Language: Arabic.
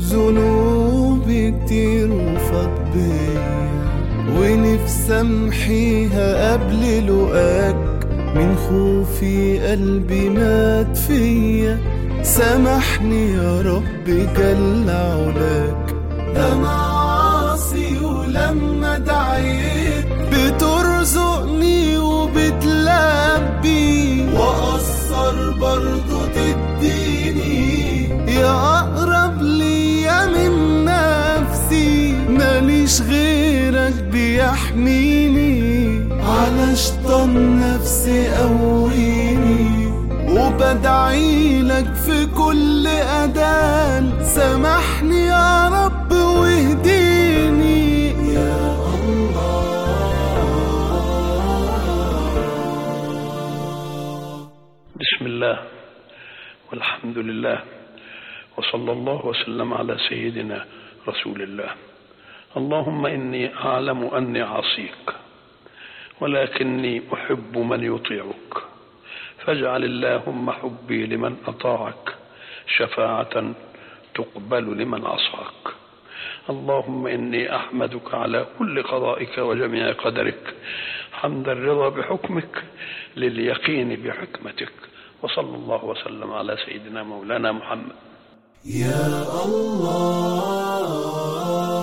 ذنوبي كتير وفاض بيا، ونفسي امحيها قبل لقاك، من خوفي قلبي مات فيا. سامحني يا رب جل علاك، ده معاصي ولما دعيت بترزقني وبتلبي، وأقصر برضو تديني. يا أقرب ليا من نفسي، ماليش غيرك بيحميني، على شيطان نفسي قويني، وبدعيلك في كل أذان. سامحني يا رب واهديني يا الله. بسم الله والحمد لله، وصلى الله وسلم على سيدنا رسول الله. اللهم إني أعلم أني عصيك، ولكني أحب من يطيعك، فاجعل اللهم حبي لمن أطاعك شفاعة تقبل لمن عصاك. اللهم إني أحمدك على كل قضائك وجميع قدرك، حمد الرضا بحكمك لليقين بحكمتك. وصلى الله وسلم على سيدنا مولانا محمد. يا الله